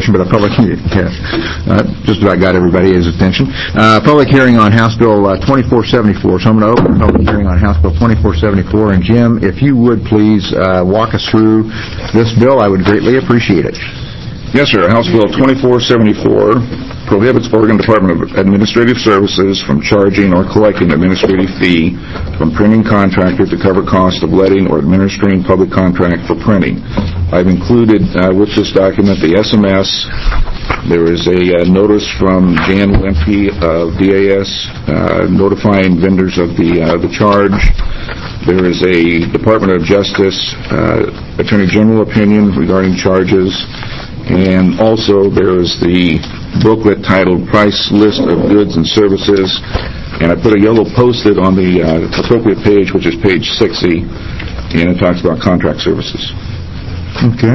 question, but a public just about got everybody's attention. Public hearing on House Bill 2474. So I'm going to open the public hearing on House Bill 2474. And Jim, if you would please walk us through this bill, I would greatly appreciate it. Yes, sir. House Bill 2474 prohibits Oregon Department of Administrative Services from charging or collecting administrative fee from printing contractor to cover cost of letting or administering public contract for printing. I've included with this document the SMS. There is a notice from Jan Lemke of DAS notifying vendors of the charge. There is a Department of Justice Attorney General opinion regarding charges. And also there is the booklet titled Price List of Goods and Services, and I put a yellow post-it on the appropriate page, which is page 60, and it talks about contract services. Okay.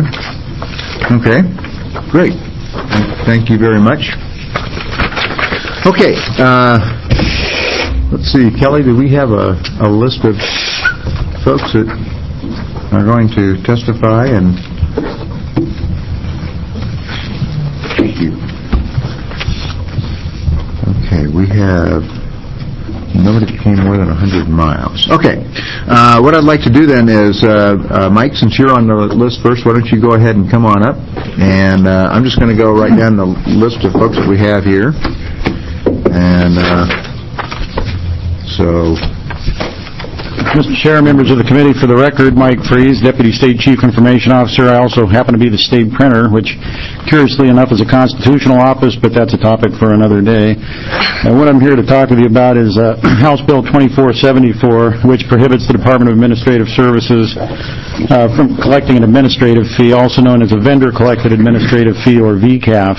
Great. Thank you very much. Okay. Let's see, Kelly, do we have a list of folks that are going to testify? And thank you. Okay, we have nobody that came more than 100 miles. Okay, what I'd like to do then is, Mike, since you're on the list first, why don't you go ahead and come on up? And I'm just going to go right down the list of folks that we have here. And so... Mr. Chair, members of the committee, for the record, Mike Freeze, Deputy State Chief Information Officer. I also happen to be the state printer, which, curiously enough, is a constitutional office, but that's a topic for another day. And what I'm here to talk with you about is House Bill 2474, which prohibits the Department of Administrative Services from collecting an administrative fee, also known as a vendor-collected administrative fee, or VCAF.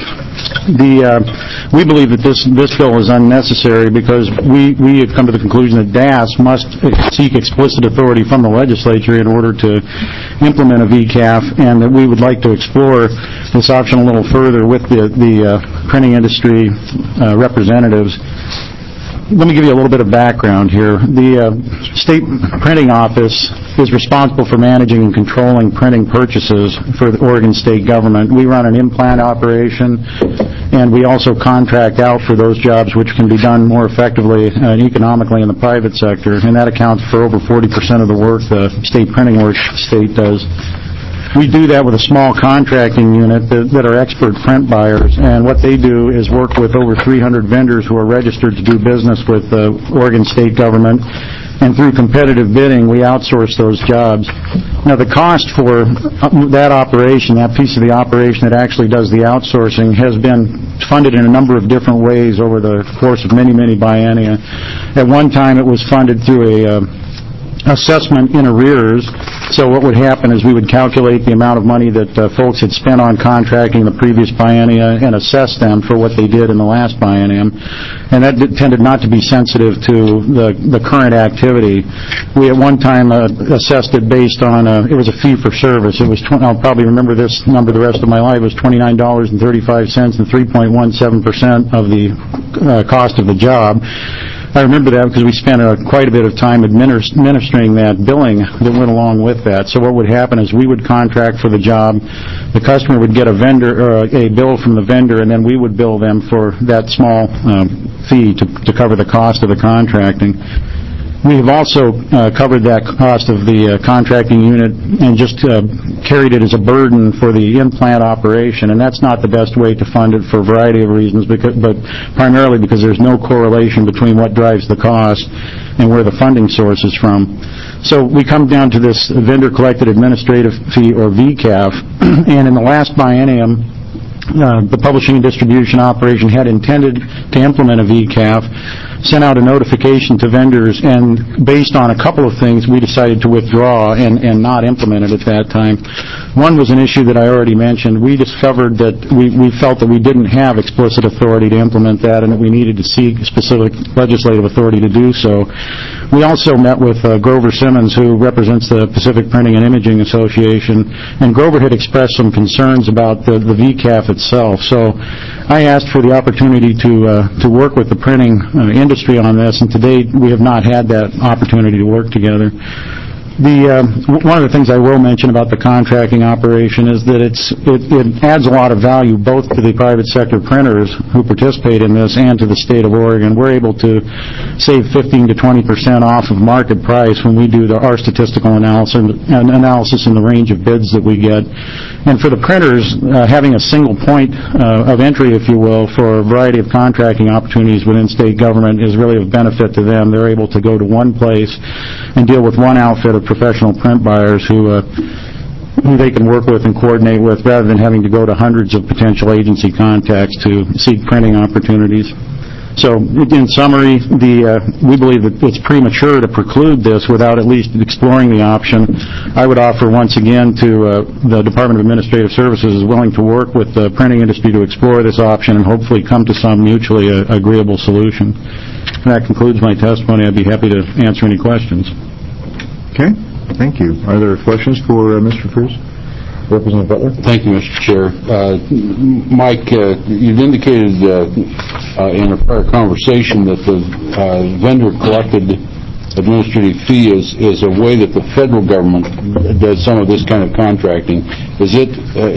We believe that this bill is unnecessary because we have come to the conclusion that DAS must seek explicit authority from the legislature in order to implement a VCAF, and that we would like to explore this option a little further with the printing industry representatives. Let me give you a little bit of background here. The State Printing Office is responsible for managing and controlling printing purchases for the Oregon State government. We run an in-plant operation, and we also contract out for those jobs which can be done more effectively and economically in the private sector, and that accounts for over 40% of the work, the state printing work the state does. We do that with a small contracting unit that are expert print buyers, and what they do is work with over 300 vendors who are registered to do business with the Oregon State government, and through competitive bidding, we outsource those jobs. Now, the cost for that operation, that piece of the operation that actually does the outsourcing, has been funded in a number of different ways over the course of many, many biennia. At one time, it was funded through a assessment in arrears. So what would happen is we would calculate the amount of money that folks had spent on contracting the previous biennia and assess them for what they did in the last biennium. And that tended not to be sensitive to the current activity. We at one time assessed it based on it was a fee for service. It was I'll probably remember this number the rest of my life. It was $29.35 and 3.17% of the cost of the job. I remember that because we spent quite a bit of time administering that billing that went along with that. So what would happen is we would contract for the job, the customer would get a bill from the vendor, and then we would bill them for that small fee to cover the cost of the contracting. We have also covered that cost of the contracting unit and just carried it as a burden for the in-plant operation, and that's not the best way to fund it for a variety of reasons, but primarily because there's no correlation between what drives the cost and where the funding source is from. So we come down to this vendor-collected administrative fee, or VCAF, and in the last biennium, the publishing and distribution operation had intended to implement a VCAF, sent out a notification to vendors, and based on a couple of things, we decided to withdraw and not implement it at that time. One was an issue that I already mentioned. We discovered that we felt that we didn't have explicit authority to implement that and that we needed to seek specific legislative authority to do so. We also met with Grover Simmons, who represents the Pacific Printing and Imaging Association, and Grover had expressed some concerns about the VCAF itself. So I asked for the opportunity to work with the printing industry on this, and to date we have not had that opportunity to work together. One of the things I will mention about the contracting operation is that it adds a lot of value both to the private sector printers who participate in this and to the state of Oregon. We're able to save 15 to 20% off of market price when we do our statistical analysis in the range of bids that we get. And for the printers, having a single point of entry, if you will, for a variety of contracting opportunities within state government is really of benefit to them. They're able to go to one place and deal with one outfit of professional print buyers who they can work with and coordinate with rather than having to go to hundreds of potential agency contacts to seek printing opportunities. So, in summary, we believe that it's premature to preclude this without at least exploring the option. I would offer once again to the Department of Administrative Services is willing to work with the printing industry to explore this option and hopefully come to some mutually agreeable solution. And that concludes my testimony. I'd be happy to answer any questions. Okay, thank you. Are there questions for Mr. Freese? Representative Butler? Thank you, Mr. Chair. Mike, you've indicated in a prior conversation that the vendor-collected administrative fee is a way that the federal government does some of this kind of contracting. Is it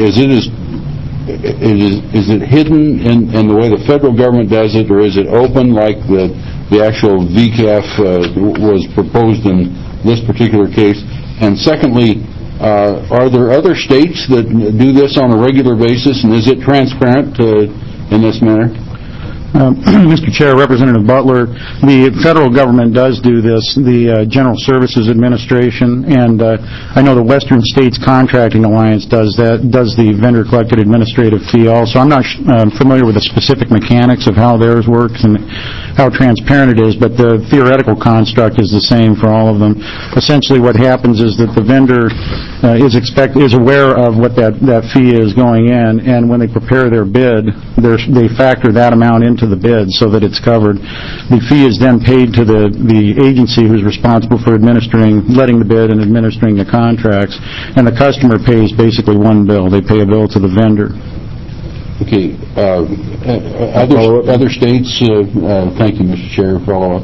hidden in the way the federal government does it, or is it open like the actual VCAF was proposed in this particular case? And secondly, are there other states that do this on a regular basis, and is it transparent in this manner? Mr. Chair, Representative Butler, the federal government does do this, the General Services Administration, and I know the Western States Contracting Alliance does the vendor-collected administrative fee also. I'm not familiar with the specific mechanics of how theirs works and how transparent it is, but the theoretical construct is the same for all of them. Essentially what happens is that the vendor is aware of what that fee is going in, and when they prepare their bid, they factor that amount into the bid so that it's covered. The fee is then paid to the agency who's responsible for letting the bid and administering the contracts, and the customer pays basically one bill. They pay a bill to the vendor. Okay. Other states, thank you, Mr. Chair, follow up.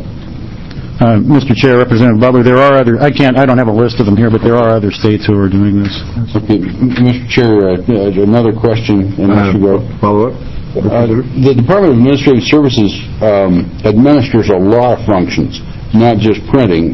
Mr. Chair, Representative Butler, there are other, I don't have a list of them here, but there are other states who are doing this. Okay. Mr. Chair, another question, and I should go. Follow up. The Department of Administrative Services administers a lot of functions, not just printing.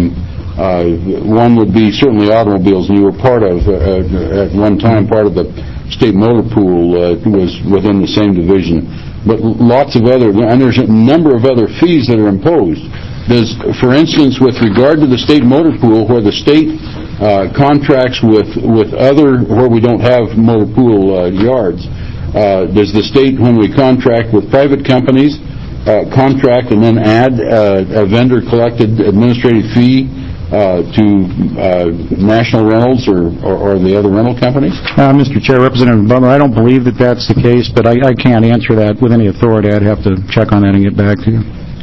One would be certainly automobiles, and you were part of, at one time, part of the state motor pool was within the same division. But lots of other, and there's a number of other fees that are imposed. Does, for instance, with regard to the state motor pool, where the state contracts with other, where we don't have motor pool yards, does the state, when we contract with private companies, contract and then add a vendor-collected administrative fee to National Rentals or the other rental companies? Mr. Chair, Representative Butler, I don't believe that that's the case, but I can't answer that with any authority. I'd have to check on that and get back to you.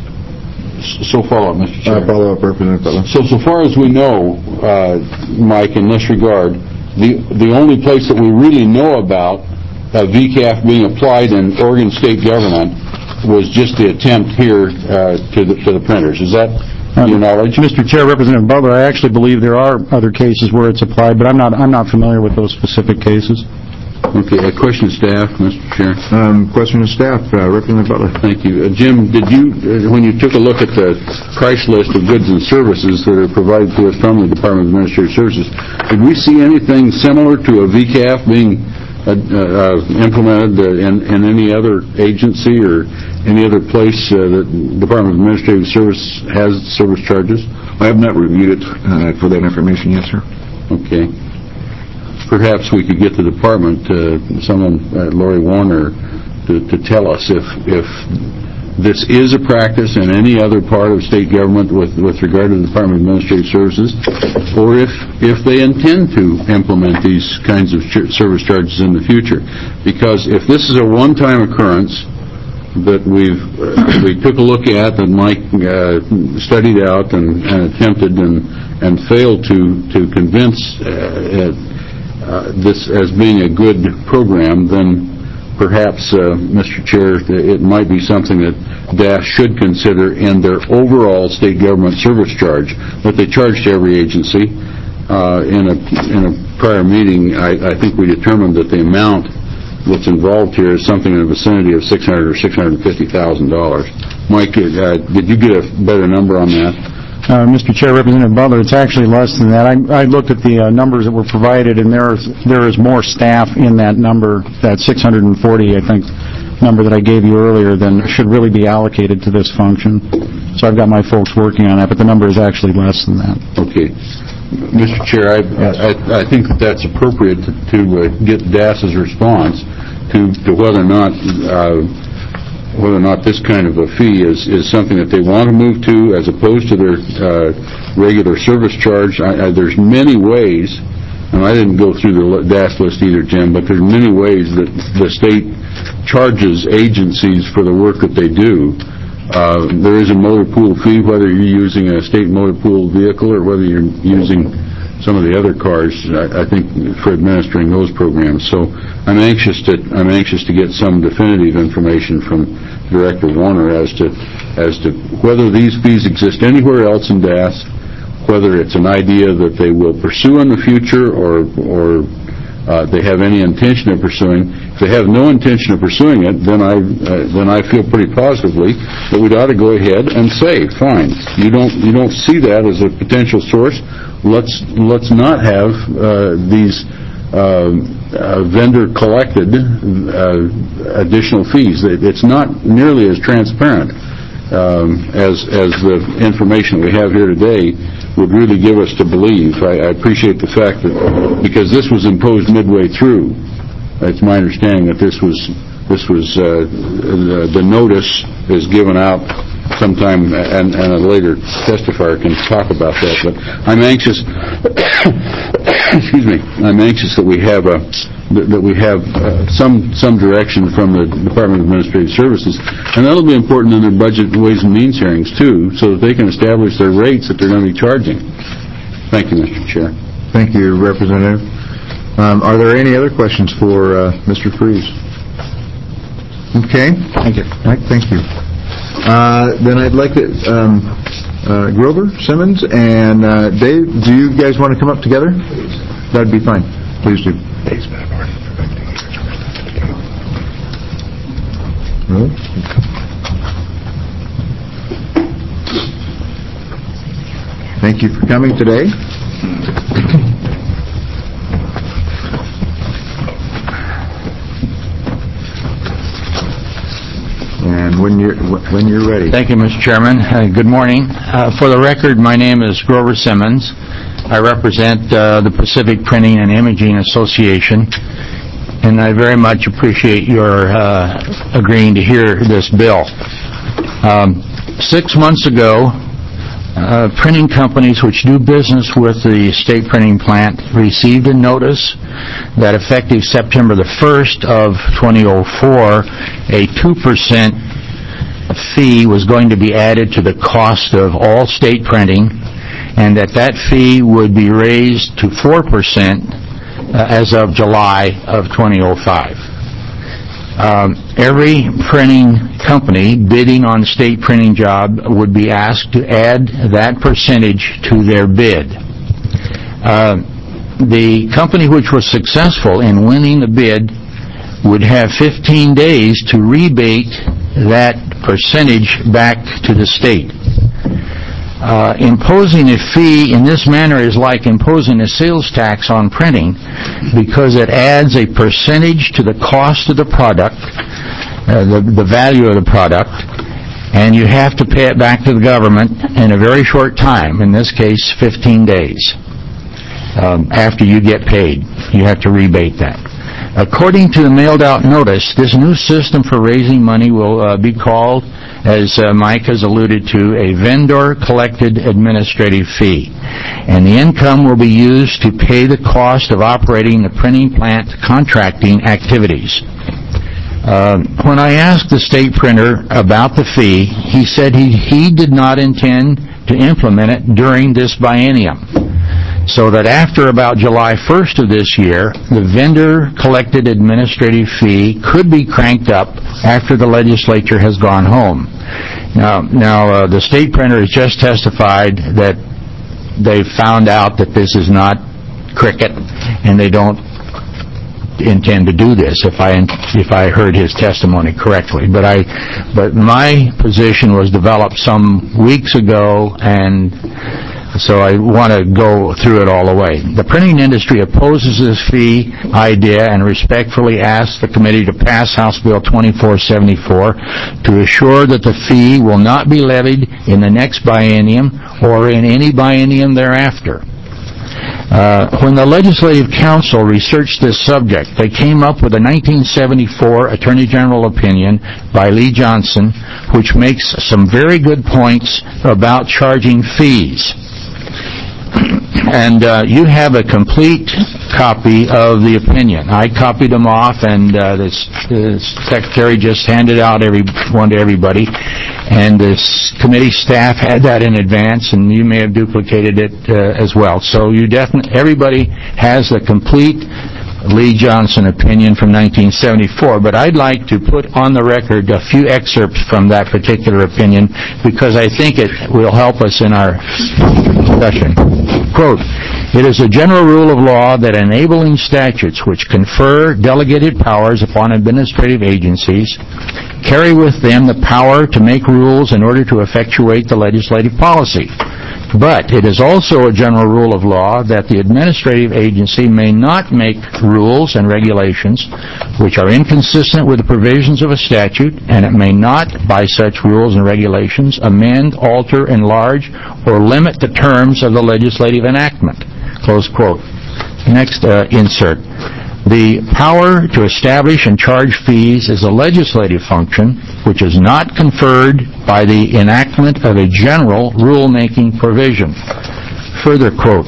So follow up, Mr. Chair. Follow up, Representative Butler. So far as we know, Mike, in this regard, the only place that we really know about VCAF being applied in Oregon state government was just the attempt here to the printers. Is that your knowledge? Mr. Chair, Representative Butler, I actually believe there are other cases where it's applied, but I'm not familiar with those specific cases. Okay, a question to staff, Mr. Chair. Question to staff, Representative Butler. Thank you. Jim, did you, when you took a look at the price list of goods and services that are provided to us from the Department of Administrative Services, did we see anything similar to a VCAF being implemented in any other agency or any other place that Department of Administrative Service has service charges? I have not reviewed it for that information, yes, sir. Okay. Perhaps we could get the department, someone, Lori Warner, to tell us if this is a practice in any other part of state government with regard to the Department of Administrative Services, or if they intend to implement these kinds of service charges in the future. Because if this is a one-time occurrence that we took a look at and Mike studied out and attempted and failed to convince this as being a good program, then perhaps, Mr. Chair, it might be something that DAS should consider in their overall state government service charge that they charge to every agency, in a prior meeting, I think we determined that the amount that's involved here is something in the vicinity of $600,000 or $650,000. Mike, did you get a better number on that? Mr. Chair, Representative Butler, it's actually less than that. I looked at the numbers that were provided, and there is more staff in that number, that 640, I think, number that I gave you earlier, than should really be allocated to this function. So I've got my folks working on that, but the number is actually less than that. Okay. Mr. Chair, I think that's appropriate to get DAS's response to whether or not this kind of a fee is something that they want to move to as opposed to their regular service charge. There's many ways, and I didn't go through the DAS list either, Jim, but there's many ways that the state charges agencies for the work that they do. There is a motor pool fee, whether you're using a state motor pool vehicle or whether you're using some of the other cars, I think, for administering those programs. So I'm anxious to get some definitive information from Director Warner as to whether these fees exist anywhere else in DAS, whether it's an idea that they will pursue in the future or they have any intention of pursuing. If they have no intention of pursuing it, then I feel pretty positively that we'd ought to go ahead and say, fine, you don't see that as a potential source. Let's not have these vendor-collected additional fees. It's not nearly as transparent as the information we have here today would really give us to believe. I appreciate the fact that because this was imposed midway through, it's my understanding that this was the notice is given out sometime, and a later testifier can talk about that. But I'm anxious. Excuse me. I'm anxious that we have some direction from the Department of Administrative Services, and that'll be important in their Budget and Ways and Means hearings too, so that they can establish their rates that they're going to be charging. Thank you, Mr. Chair. Thank you, Representative. Are there any other questions for Mr. Freeze? Okay. Thank you. Mike, thank you. Then I'd like to, Grover, Simmons, and Dave, do you guys want to come up together? That'd be fine. Please do. Really? Thank you for coming today. And when you're ready. Thank you, Mr. Chairman. Good morning. For the record, my name is Grover Simmons. I represent the Pacific Printing and Imaging Association, and I very much appreciate your agreeing to hear this bill. 6 months ago, printing companies which do business with the state printing plant received a notice that effective September the 1st of 2004, a 2% fee was going to be added to the cost of all state printing, and that fee would be raised to 4% as of July of 2005. Every printing company bidding on a state printing job would be asked to add that percentage to their bid. The company which was successful in winning the bid would have 15 days to rebate that percentage back to the state. Imposing a fee in this manner is like imposing a sales tax on printing because it adds a percentage to the cost of the product, the value of the product, and you have to pay it back to the government in a very short time, in this case 15 days. After you get paid, you have to rebate that. According to the mailed out notice, this new system for raising money will be called, as Mike has alluded to, a vendor-collected administrative fee. And the income will be used to pay the cost of operating the printing plant contracting activities. When I asked the state printer about the fee, he said he did not intend to implement it during this biennium, so that after about July 1st of this year, the vendor-collected administrative fee could be cranked up after the legislature has gone home. Now, the state printer has just testified that they've found out that this is not cricket, and they don't intend to do this, if I heard his testimony correctly. But my position was developed some weeks ago, and so I want to go through it all the way. The printing industry opposes this fee idea and respectfully asks the committee to pass House Bill 2474 to assure that the fee will not be levied in the next biennium or in any biennium thereafter. When the Legislative Council researched this subject, they came up with a 1974 Attorney General opinion by Lee Johnson, which makes some very good points about charging fees. And you have a complete copy of the opinion. I copied them off, and the secretary just handed out one to everybody. And the committee staff had that in advance, and you may have duplicated it as well. So everybody has the complete Lee Johnson opinion from 1974, but I'd like to put on the record a few excerpts from that particular opinion because I think it will help us in our discussion. Quote, "It is a general rule of law that enabling statutes which confer delegated powers upon administrative agencies carry with them the power to make rules in order to effectuate the legislative policy. But it is also a general rule of law that the administrative agency may not make rules and regulations which are inconsistent with the provisions of a statute, and it may not, by such rules and regulations, amend, alter, enlarge, or limit the terms of the legislative enactment." Close quote. Next insert. "The power to establish and charge fees is a legislative function which is not conferred by the enactment of a general rule-making provision." Further quote,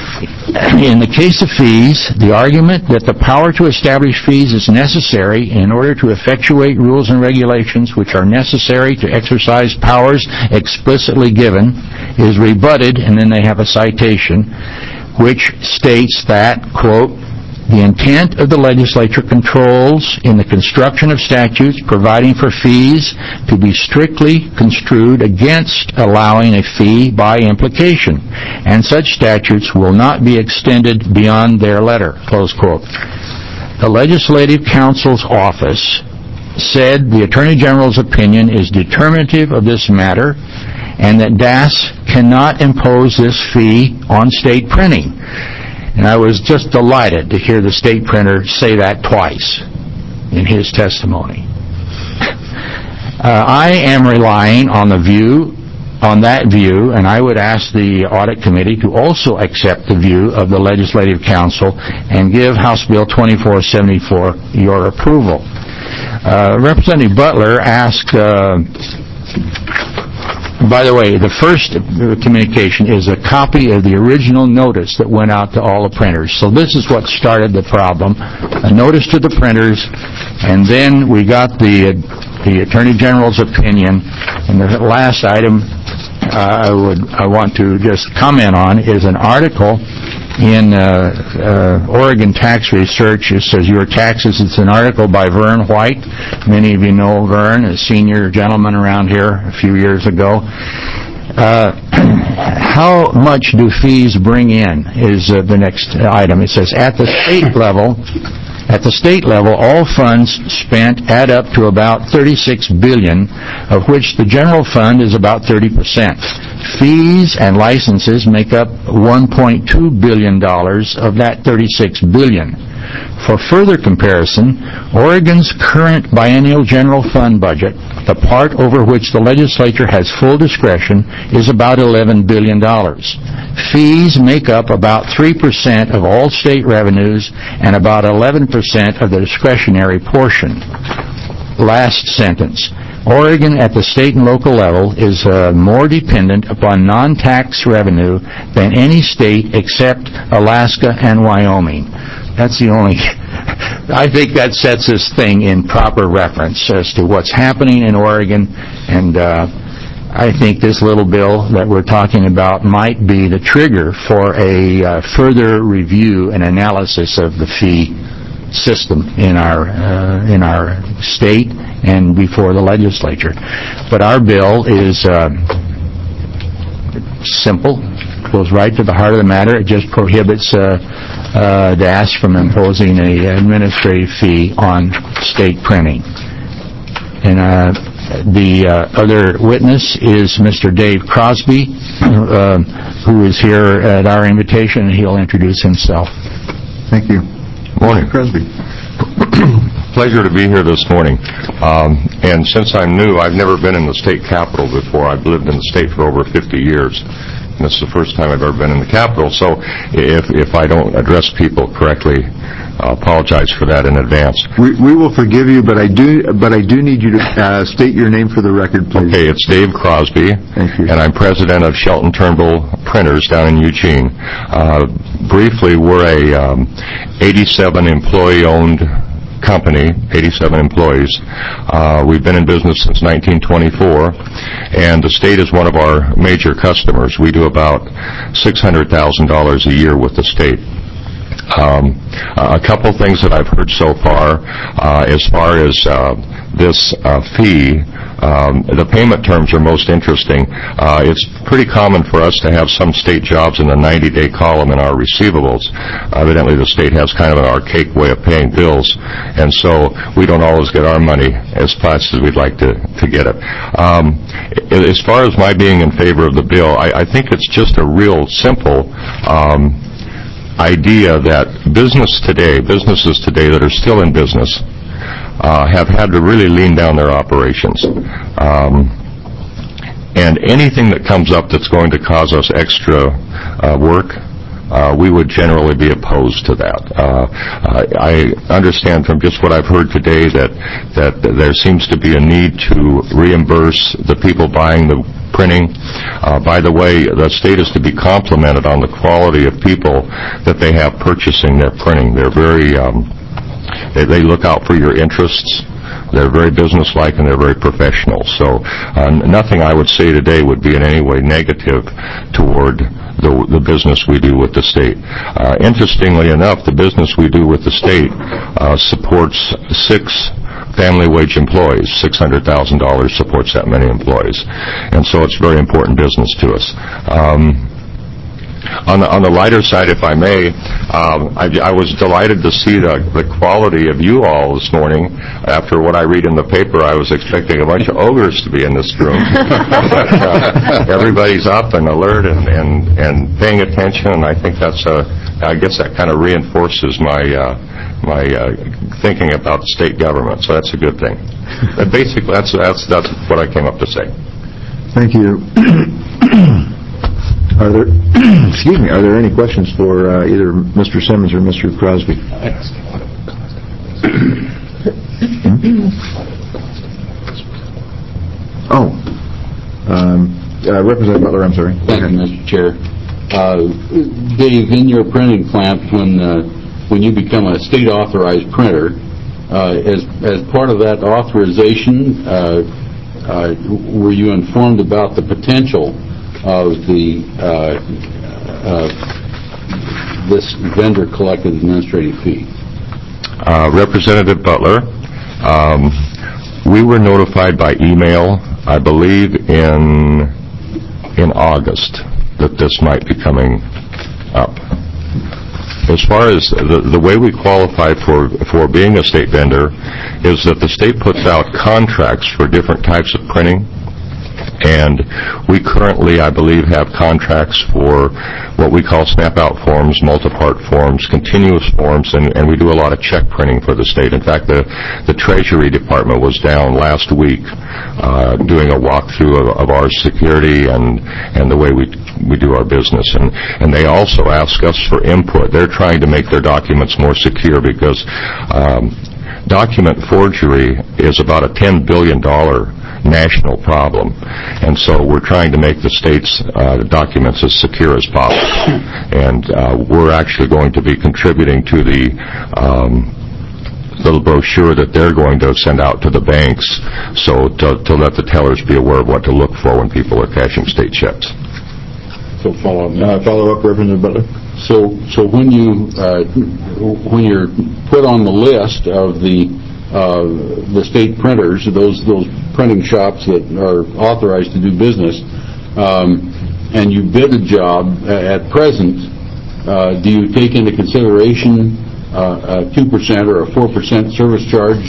"In the case of fees, the argument that the power to establish fees is necessary in order to effectuate rules and regulations which are necessary to exercise powers explicitly given is rebutted," and then they have a citation, which states that, quote, "The intent of the legislature controls in the construction of statutes providing for fees to be strictly construed against allowing a fee by implication, and such statutes will not be extended beyond their letter." Close quote. The Legislative Council's office said the Attorney General's opinion is determinative of this matter and that DAS cannot impose this fee on state printing. And I was just delighted to hear the state printer say that twice in his testimony. I am relying on that view, and I would ask the Audit Committee to also accept the view of the Legislative Council and give House Bill 2474 your approval. Representative Butler asked... By the way, the first communication is a copy of the original notice that went out to all the printers. So this is what started the problem. A notice to the printers, and then we got the Attorney General's opinion. And the last item I want to just comment on is an article in Oregon Tax Research. It says, "Your Taxes." It's an article by Vern White. Many of you know Vern, a senior gentleman around here a few years ago. How much do fees bring in is the next item. It says, at the state level, all funds spent add up to about $36 billion, of which the general fund is about 30%. Fees and licenses make up $1.2 billion of that $36 billion. For further comparison, Oregon's current biennial general fund budget, the part over which the legislature has full discretion, is about $11 billion. Fees make up about 3% of all state revenues and about 11% of the discretionary portion. Last sentence. Oregon at the state and local level is more dependent upon non-tax revenue than any state except Alaska and Wyoming. That's the only... I think that sets this thing in proper reference as to what's happening in Oregon, and I think this little bill that we're talking about might be the trigger for a further review and analysis of the fee system in our state and before the legislature. But our bill is simple, goes right to the heart of the matter. It just prohibits DAS from imposing an administrative fee on state printing. And the other witness is Mr. Dave Crosby, who is here at our invitation, and he'll introduce himself. Thank you. Morning. Crosby. Pleasure to be here this morning. And since I'm new, I've never been in the state capitol before. I've lived in the state for over 50 years. And this is the first time I've ever been in the capitol. So if I don't address people correctly, I apologize for that in advance. We will forgive you, but I do need you to state your name for the record, please. Okay, it's Dave Crosby. Thank you. And I'm president of Shelton Turnbull Printers down in Eugene. Briefly, we're a 87 employee-owned company, 87 employees. We've been in business since 1924, and the state is one of our major customers. We do about $600,000 a year with the state. A couple things that I've heard so far, as far as this fee, the payment terms are most interesting. It's pretty common for us to have some state jobs in the 90-day column in our receivables. Evidently, the state has kind of an archaic way of paying bills, and so we don't always get our money as fast as we'd like to get it. As far as my being in favor of the bill, I think it's just a real simple idea that businesses today that are still in business have had to really lean down their operations. And anything that comes up that's going to cause us extra work, we would generally be opposed to that. I understand from just what I've heard today that there seems to be a need to reimburse the people buying the printing. By the way, the state is to be complimented on the quality of people that they have purchasing their printing. They're very, they look out for your interests. They're very businesslike and they're very professional. So nothing I would say today would be in any way negative toward the business we do with the state. Interestingly enough, the business we do with the state supports 6 family wage employees. $600,000 supports that many employees. And so it's very important business to us. On the lighter side, if I may, I was delighted to see the quality of you all this morning. After what I read in the paper, I was expecting a bunch of ogres to be in this room. But everybody's up and alert and paying attention, and I think I guess that kind of reinforces my thinking about state government, so that's a good thing. But basically, that's what I came up to say. Thank you. Are there any questions for either Mr. Simmons or Mr. Crosby? Representative Butler, I'm sorry. Thank you, Mr. Chair. Dave, in your printing plant, when you become a state-authorized printer, as part of that authorization, were you informed about the potential of this vendor-collected administrative fee? Representative Butler, we were notified by email, I believe in August, that this might be coming up. As far as the way we qualify for being a state vendor is that the state puts out contracts for different types of printing. And we currently, I believe, have contracts for what we call snap-out forms, multi-part forms, continuous forms, and we do a lot of check printing for the state. In fact, the Treasury Department was down last week doing a walkthrough of our security and the way we do our business. And they also ask us for input. They're trying to make their documents more secure because document forgery is about a $10 billion national problem, and so we're trying to make the state's documents as secure as possible. And we're actually going to be contributing to the little brochure that they're going to send out to the banks, so to let the tellers be aware of what to look for when people are cashing state checks. So follow Follow-up, Representative Butler. So when you're put on the list of the state printers, those printing shops that are authorized to do business, and you bid a job at present, do you take into consideration a 2% or a 4% service charge,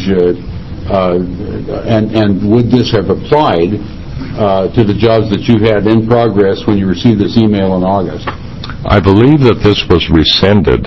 and would this have applied to the jobs that you had in progress when you received this email in August? I believe that this was rescinded,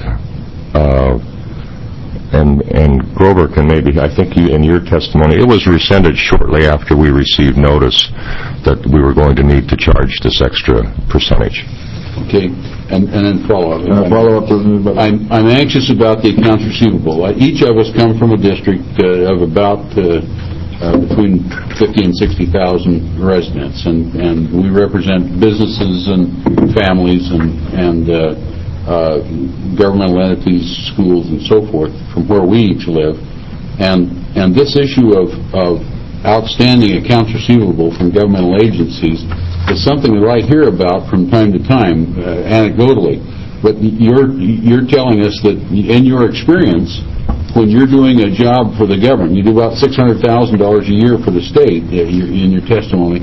and Grover can maybe, I think you, in your testimony, it was rescinded shortly after we received notice that we were going to need to charge this extra percentage. Okay, and then follow-up. I'm anxious about the accounts receivable. Each of us come from a district of about between 50 and 60,000 residents, and we represent businesses and families and governmental entities, schools, and so forth from where we each live. And this issue of outstanding accounts receivable from governmental agencies is something that I hear about from time to time, anecdotally. But you're telling us that in your experience, when you're doing a job for the government, you do about $600,000 a year for the state in your testimony,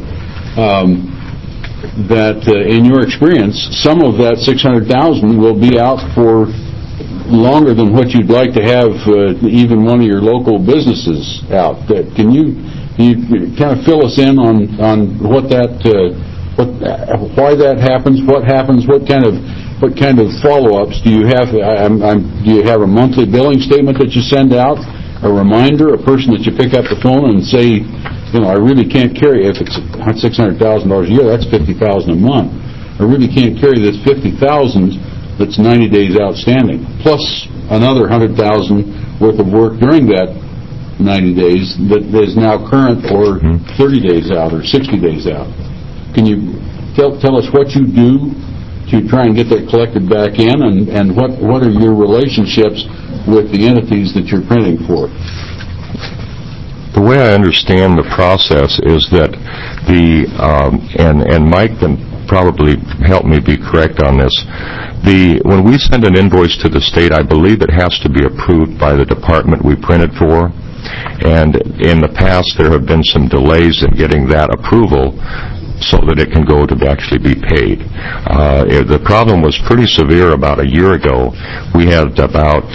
that in your experience, some of that $600,000 will be out for longer than what you'd like to have even one of your local businesses out. Can you kind of fill us in on what that, why that happens, what happens, what kind of follow-ups do you have? Do you have a monthly billing statement that you send out, a reminder, a person that you pick up the phone and say, I really can't carry, if it's $600,000 a year, that's $50,000 a month. I really can't carry this $50,000 that's 90 days outstanding, plus another $100,000 worth of work during that 90 days that is now current or 30 days out or 60 days out. Can you tell us what you do to try and get that collected back in, and what are your relationships with the entities that you're printing for? The way I understand the process is that and Mike can probably help me be correct on this, when we send an invoice to the state, I believe it has to be approved by the department we print it for, and in the past there have been some delays in getting that approval so that it can go to actually be paid. The problem was pretty severe about a year ago. We had about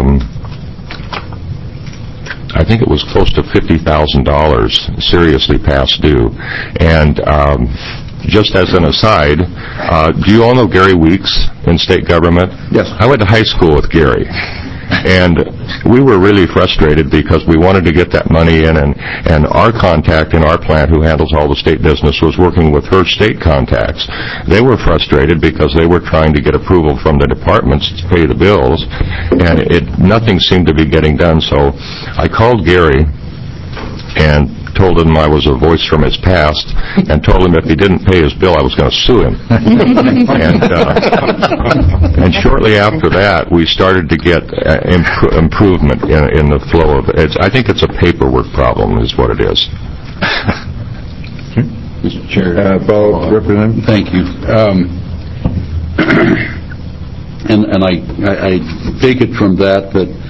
I think it was close to $50,000 seriously past due. And just as an aside, do you all know Gary Weeks in state government? Yes. I went to high school with Gary. And we were really frustrated because we wanted to get that money in, and our contact in our plant who handles all the state business was working with her state contacts. They were frustrated because they were trying to get approval from the departments to pay the bills, and nothing seemed to be getting done. So I called Gary and told him I was a voice from his past, and told him if he didn't pay his bill, I was going to sue him. And shortly after that, we started to get improvement in the flow of it. I think it's a paperwork problem, is what it is. Mr. Chair, Representative. thank you. And I take it from that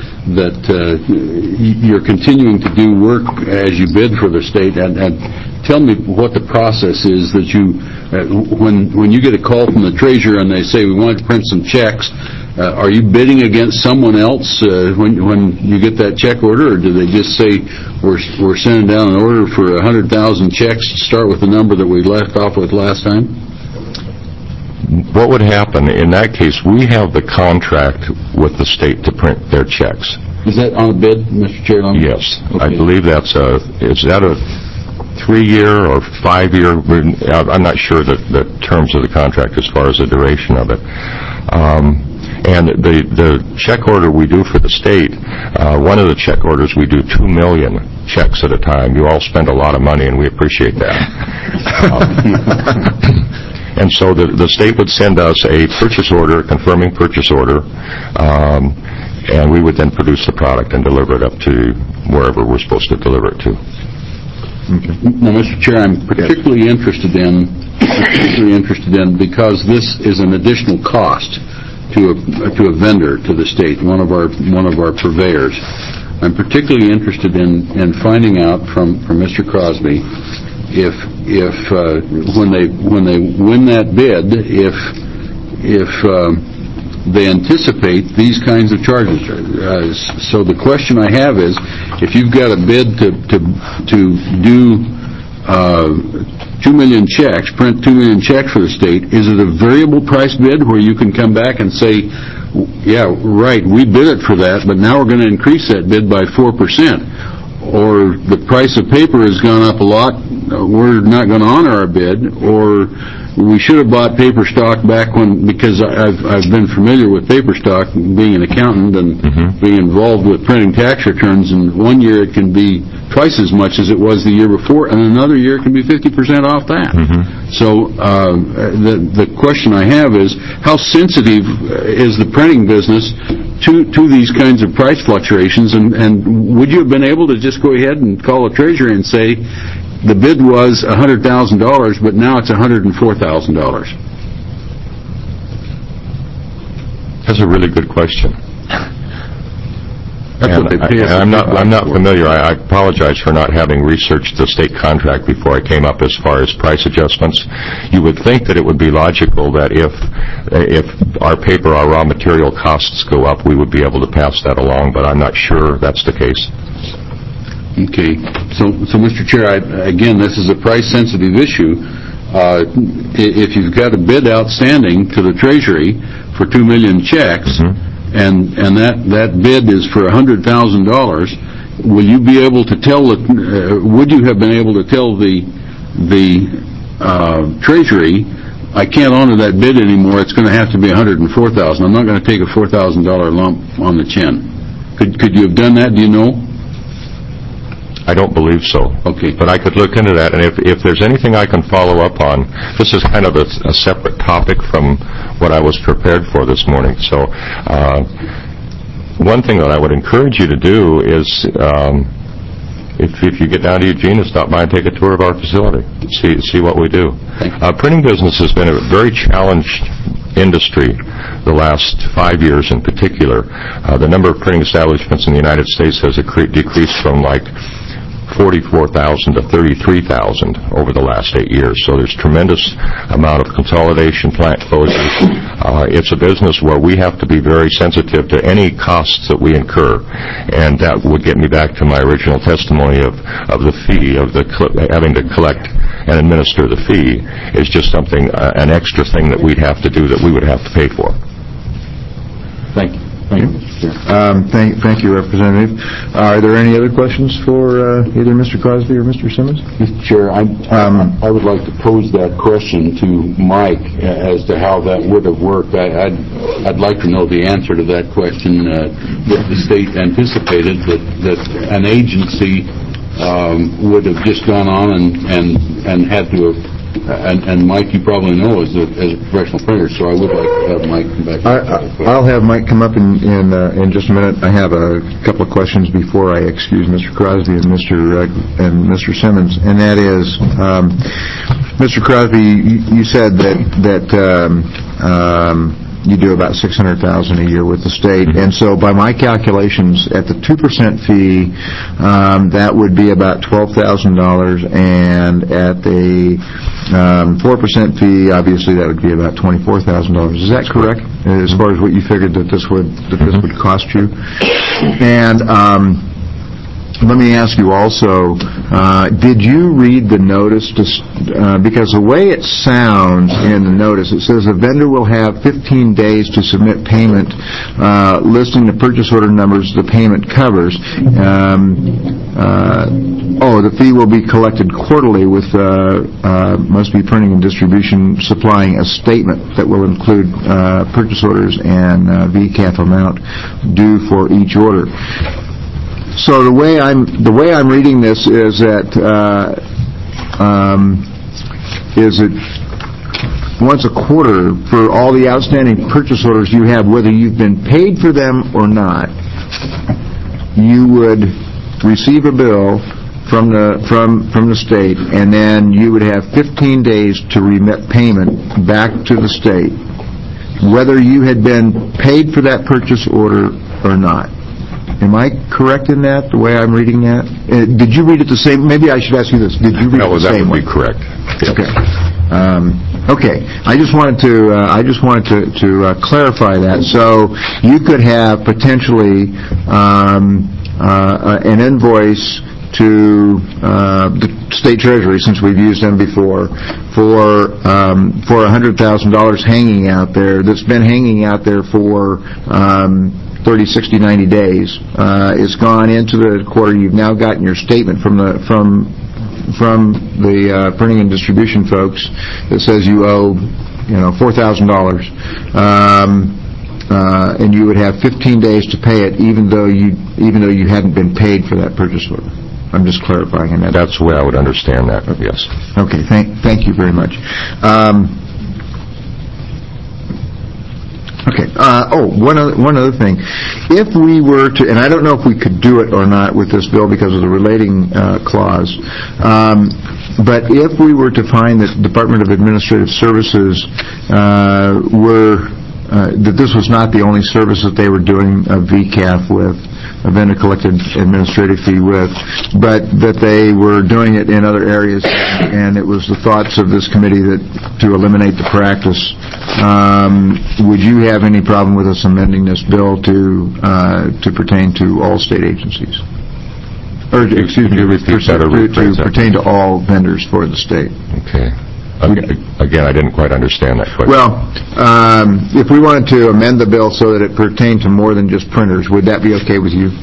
you're continuing to do work as you bid for the state, and tell me what the process is that you, when you get a call from the treasurer and they say we want to print some checks, are you bidding against someone else when you get that check order, or do they just say we're sending down an order for 100,000 checks to start with the number that we left off with last time? What would happen in that case, we have the contract with the state to print their checks. Is that on a bid, Mr. Chairman? Yes. Okay. I believe is that a 3-year or 5-year? I'm not sure the terms of the contract as far as the duration of it. And the check order we do for the state, one of the check orders we do 2 million checks at a time. You all spend a lot of money, and we appreciate that. And so the state would send us a purchase order, confirming purchase order, and we would then produce the product and deliver it up to wherever we're supposed to deliver it to. Okay. Now, Mr. Chair, I'm particularly interested in, because this is an additional cost to a vendor to the state, one of our purveyors. I'm particularly interested in finding out from Mr. Crosby when they win that bid, if they anticipate these kinds of charges. So the question I have is, if you've got a bid to do 2 million checks, print 2 million checks for the state, is it a variable price bid where you can come back and say, yeah, right, we bid it for that, but now we're going to increase that bid by 4%? Or the price of paper has gone up a lot, we're not going to honor our bid, or we should have bought paper stock back when, because I've been familiar with paper stock, being an accountant and being involved with printing tax returns, and one year it can be twice as much as it was the year before, and another year it can be 50% off that. So the question I have is, how sensitive is the printing business to these kinds of price fluctuations, and would you have been able to just go ahead and call the Treasury and say, the bid was $100,000, but now it's $104,000? That's a really good question. That's what they pay us. I'm not familiar. I apologize for not having researched the state contract before I came up as far as price adjustments. You would think that it would be logical that if our paper, our raw material costs go up, we would be able to pass that along, but I'm not sure that's the case. Okay. So Mr. Chair, again, this is a price-sensitive issue. If you've got a bid outstanding to the Treasury for 2 million checks, and that bid is for $100,000, will you be able to tell would you have been able to tell the Treasury, I can't honor that bid anymore, it's going to have to be $104,000. I'm not going to take a $4,000 lump on the chin. Could you have done that, do you know? I don't believe so. Okay. But I could look into that, and if there's anything I can follow up on, this is kind of a separate topic from what I was prepared for this morning. So one thing that I would encourage you to do is, if you get down to Eugene, stop by and take a tour of our facility, see what we do. Printing business has been a very challenged industry the last 5 years in particular. The number of printing establishments in the United States has decreased from like 44,000 to 33,000 over the last 8 years. So there's tremendous amount of consolidation, plant closures. It's a business where we have to be very sensitive to any costs that we incur, and that would get me back to my original testimony of the fee, of having to collect and administer the fee is just something, an extra thing that we'd have to do that we would have to pay for. Thank you. Thank you, Mr. Chair. Thank you, Representative. Are there any other questions for either Mr. Crosby or Mr. Simmons? Mr. Chair, I would like to pose that question to Mike as to how that would have worked. I'd like to know the answer to that question. If the state anticipated that an agency would have just gone on and had to have, and Mike, you probably know as a professional printer, so I would like to have Mike come back. I'll have Mike come up in just a minute. I have a couple of questions before I excuse Mr. Crosby and Mr. Simmons, and that is, Mr. Crosby, you said that you do about $600,000 a year with the state, and so by my calculations, at the 2% fee, that would be about $12,000, and at the 4% fee, obviously that would be about $24,000. Is that correct? As far as what you figured that this would cost you? And let me ask you also, did you read the notice? Because the way it sounds in the notice, it says a vendor will have 15 days to submit payment, listing the purchase order numbers the payment covers. The fee will be collected quarterly with must be printing and distribution supplying a statement that will include purchase orders and VCAF amount due for each order. So the way I'm reading this is that is it once a quarter for all the outstanding purchase orders you have, whether you've been paid for them or not, you would receive a bill from the state, and then you would have 15 days to remit payment back to the state, whether you had been paid for that purchase order or not. Am I correct in that, the way I'm reading that? Did you read it the same? Maybe I should ask you this. Did you read it the same way? That would be correct. Okay. Okay. I just wanted to clarify that. So you could have potentially an invoice to the state treasury, since we've used them before, for $100,000 hanging out there, that's been hanging out there for 30, 60, 90 days. It's gone into the quarter. You've now gotten your statement from the printing and distribution folks that says you owe, $4,000, and you would have 15 days to pay it, even though you hadn't been paid for that purchase order. I'm just clarifying that. That's the way I would understand that, yes. Okay, thank you very much. Okay. One other thing. If we were to, and I don't know if we could do it or not with this bill because of the relating clause, but if we were to find that the Department of Administrative Services that this was not the only service that they were doing a VCAF with, a vendor collected administrative fee with, but that they were doing it in other areas, and it was the thoughts of this committee that to eliminate the practice. Would you have any problem with us amending this bill to pertain to all state agencies? Or, excuse me, to pertain to all vendors for the state? Okay. Again, I didn't quite understand that question. Well, if we wanted to amend the bill so that it pertained to more than just printers, would that be okay with you?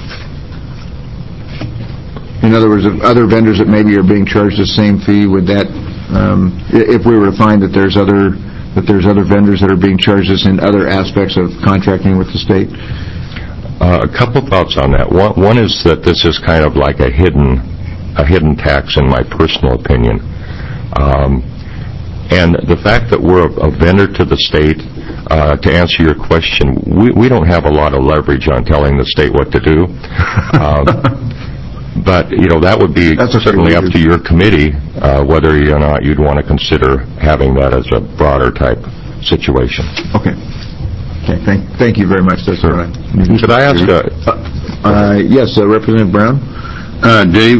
In other words, if other vendors that maybe are being charged the same fee, would that, if we were to find that there's other vendors that are being charged this in other aspects of contracting with the state? A couple thoughts on that. One is that this is kind of like a hidden tax, in my personal opinion. And the fact that we're a vendor to the state, to answer your question, we don't have a lot of leverage on telling the state what to do. But, that would be certainly up to your committee, whether or not you'd want to consider having that as a broader type situation. Okay. Thank you very much. That's all right. Could I ask yes, Representative Brown? Dave,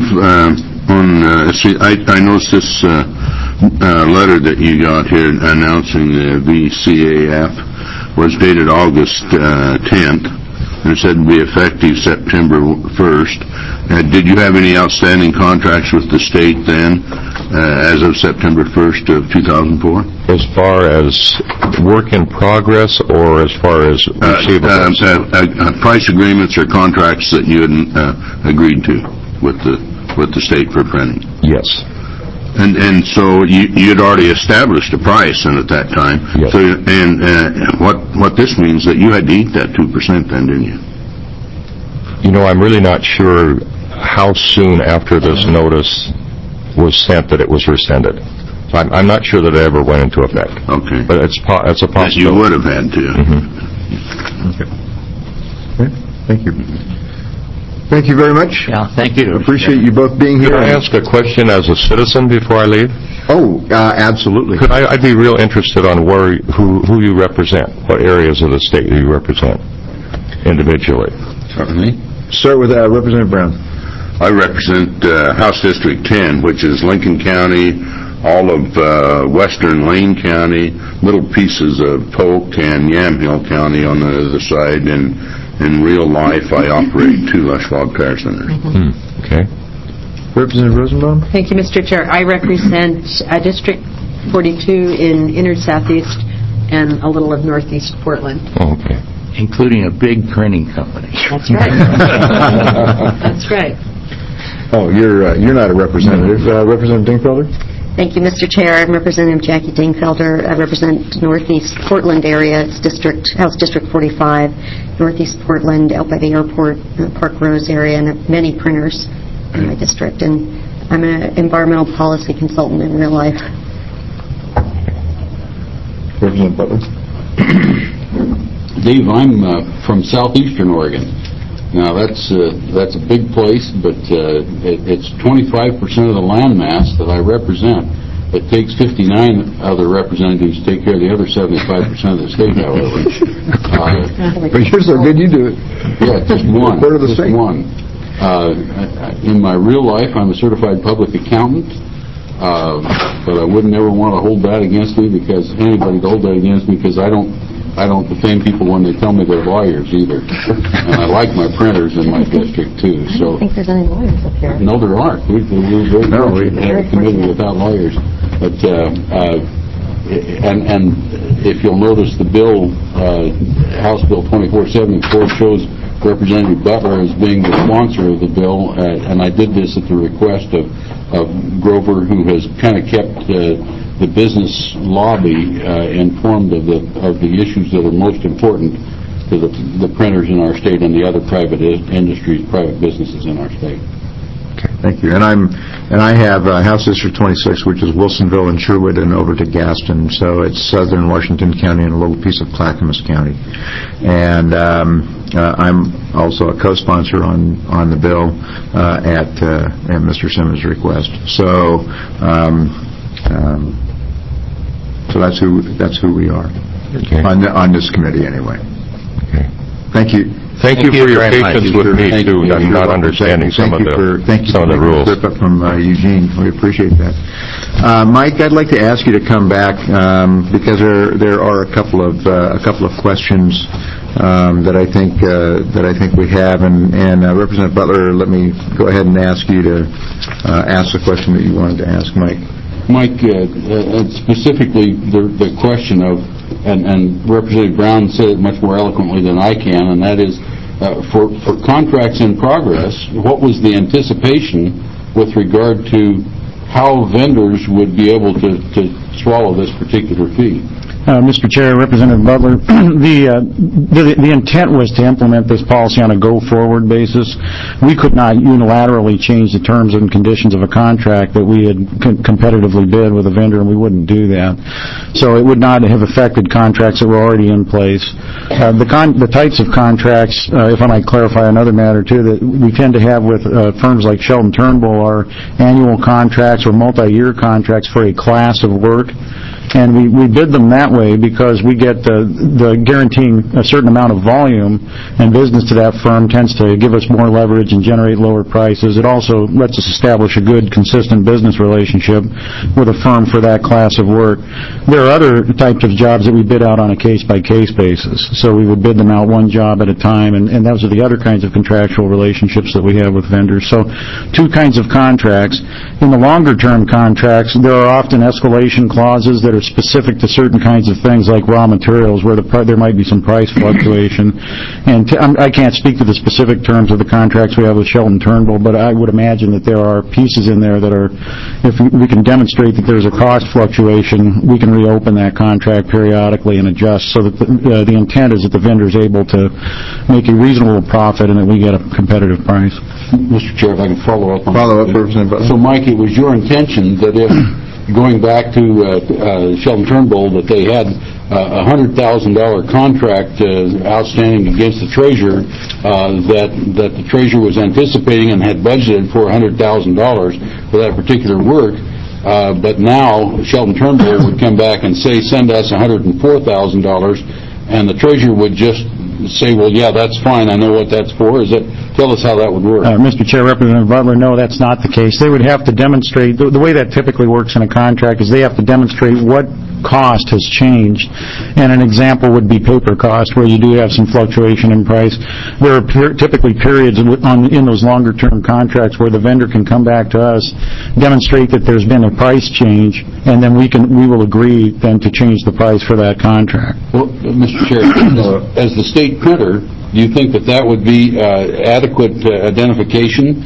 I noticed this letter that you got here announcing the VCAF was dated August 10th, and it said to be effective September 1st. Did you have any outstanding contracts with the state then, as of September 1st of 2004? As far as work in progress, or as far as receivables? Price agreements or contracts that you had agreed to with the state for printing? Yes. And so you had already established a price then at that time. Yes. So what this means that you had to eat that 2% then, didn't you? I'm really not sure how soon after this notice was sent that it was rescinded. So I'm not sure that it ever went into effect. Okay. But it's a possibility. That you would have had to. Mm-hmm. Okay. Thank you. Thank you very much. Yeah, thank you. Appreciate you both being here. Could I ask a question as a citizen before I leave? Oh, absolutely. I'd be real interested on who you represent, what areas of the state you represent individually. Certainly. Start with Representative Brown. I represent House District 10, which is Lincoln County, all of western Lane County, little pieces of Polk and Yamhill County on the other side, and in real life I operate 2 Lushwab Care Centers. Okay. Representative Rosenbaum? Thank you, Mr. Chair. I represent District 42 in inner southeast and a little of northeast Portland. Oh, okay. Including a big printing company. That's right. That's right. Oh, you're not a representative. Representative Dingfelder? Thank you, Mr. Chair. I'm Representative Jackie Dingfelder. I represent Northeast Portland area. It's House District 45, Northeast Portland, out by the airport, Park Rose area, and many printers in my district. And I'm an environmental policy consultant in real life. Representative Butler? Dave, I'm from southeastern Oregon. Now that's a big place, but it's 25% of the land mass that I represent. It takes 59 other representatives to take care of the other 75% of the state, however. But you're so good, you do it. Yeah, just one. Quarter of the just state. one. In my real life, I'm a certified public accountant, but I wouldn't ever want to hold that against me, because anybody to hold that against me, because I don't defend people when they tell me they're lawyers either. And I like my printers in my district too. I don't think there's any lawyers up here. No, there aren't. We're very have a committee without lawyers. But and if you'll notice, the bill, House Bill 2474, shows Representative Butler as being the sponsor of the bill, and I did this at the request of Grover, who has kind of kept the business lobby informed of the issues that are most important to the printers in our state and the other private industries, private businesses in our state. Thank you. And I have House District 26, which is Wilsonville and Sherwood and over to Gaston. So it's southern Washington County and a little piece of Clackamas County. And I'm also a co-sponsor on the bill at Mr. Simmons' request. So that's who we are on this committee anyway. Okay. Thank you. Thank you for your patience with me, too, and not understanding some of the rules. Thank you for the slip up from Eugene. We appreciate that. Mike, I'd like to ask you to come back because there are a couple of questions that I think we have, and Representative Butler, let me go ahead and ask you to ask the question that you wanted to ask, Mike. Mike, specifically the question of, and Representative Brown said it much more eloquently than I can, and that is, for contracts in progress, what was the anticipation with regard to how vendors would be able to swallow this particular fee? Mr. Chair, Representative Butler, the intent was to implement this policy on a go-forward basis. We could not unilaterally change the terms and conditions of a contract that we had competitively bid with a vendor, and we wouldn't do that. So it would not have affected contracts that were already in place. The types of contracts, if I might clarify another matter too, that we tend to have with firms like Sheldon Turnbull are annual contracts or multi-year contracts for a class of work. And we bid them that way because we get the guaranteeing a certain amount of volume, and business to that firm tends to give us more leverage and generate lower prices. It also lets us establish a good, consistent business relationship with a firm for that class of work. There are other types of jobs that we bid out on a case-by-case basis. So we would bid them out one job at a time, and those are the other kinds of contractual relationships that we have with vendors. So two kinds of contracts. In the longer-term contracts, there are often escalation clauses that are specific to certain kinds of things like raw materials where there might be some price fluctuation. And I can't speak to the specific terms of the contracts we have with Sheldon Turnbull, but I would imagine that there are pieces in there that are, if we can demonstrate that there's a cost fluctuation, we can reopen that contract periodically and adjust so that the intent is that the vendor is able to make a reasonable profit and that we get a competitive price. Mr. Chair, if I can follow up on that. So, Mike, it was your intention that if going back to Sheldon Turnbull, that they had a $100,000 contract outstanding against the treasurer, that the treasurer was anticipating and had budgeted for $100,000 for that particular work, but now Sheldon Turnbull would come back and say, send us $104,000, and the treasurer would just say, well, yeah, that's fine, I know what that's for. Tell us how that would work. Mr. Chair, Representative Butler, no, that's not the case. They would have to demonstrate, the way that typically works in a contract is they have to demonstrate what cost has changed, and an example would be paper cost, where you do have some fluctuation in price. There are typically periods in those longer-term contracts where the vendor can come back to us, demonstrate that there's been a price change, and then we will agree then to change the price for that contract. Well, Mr. Chair, as the state printer, do you think that would be adequate identification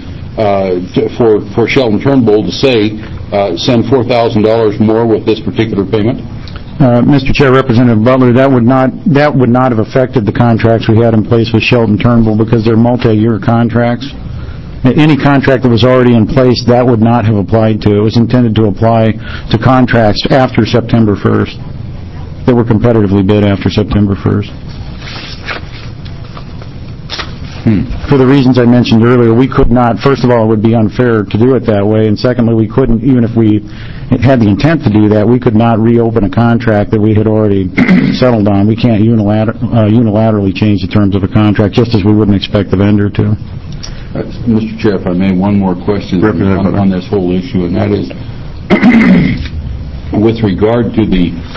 for Sheldon Turnbull to say, send $4,000 more with this particular payment? Mr. Chair, Representative Butler, that would not have affected the contracts we had in place with Sheldon Turnbull because they're multi-year contracts. Any contract that was already in place, that would not have applied to. It was intended to apply to contracts after September 1st that were competitively bid after September 1st. For the reasons I mentioned earlier, we could not, first of all, it would be unfair to do it that way, and secondly, we couldn't, even if we had the intent to do that, we could not reopen a contract that we had already settled on. We can't unilaterally change the terms of a contract, just as we wouldn't expect the vendor to. Mr. Chair, if I may, one more question on this whole issue, and that is with regard to